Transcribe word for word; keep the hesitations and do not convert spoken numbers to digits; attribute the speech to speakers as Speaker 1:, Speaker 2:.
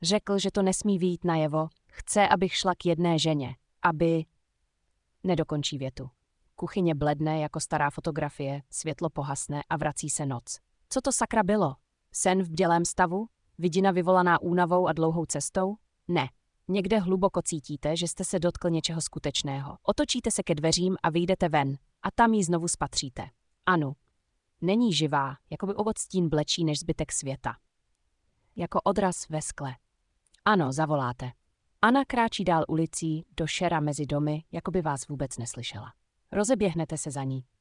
Speaker 1: Řekl, že to nesmí vyjít najevo. Chce, abych šla k jedné ženě. Aby... Nedokončí větu. Kuchyně bledne jako stará fotografie, světlo pohasne a vrací se noc. Co to sakra bylo? Sen v bdělém stavu? Vidina vyvolaná únavou a dlouhou cestou? Ne. Někde hluboko cítíte, že jste se dotkl něčeho skutečného. Otočíte se ke dveřím a vyjdete ven. A tam ji znovu spatříte. Anu. Není živá, jako by ovodstín blečí než zbytek světa. Jako odraz ve skle. Ano, zavoláte. Anna kráčí dál ulicí, do šera mezi domy, jako by vás vůbec neslyšela. Rozeběhnete se za ní.